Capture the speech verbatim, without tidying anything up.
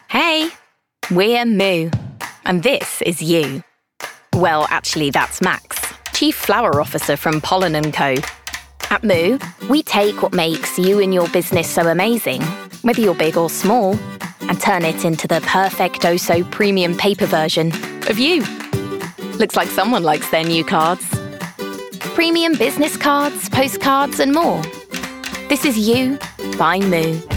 Hey, we're Moo, and this is you. Well, actually, that's Max, Chief Flower Officer from Pollen and Co. At Moo, we take what makes you and your business so amazing, whether you're big or small, and turn it into the perfect-o-so premium paper version of you. Looks like someone likes their new cards. Premium business cards, postcards, and more. This is You by Moo.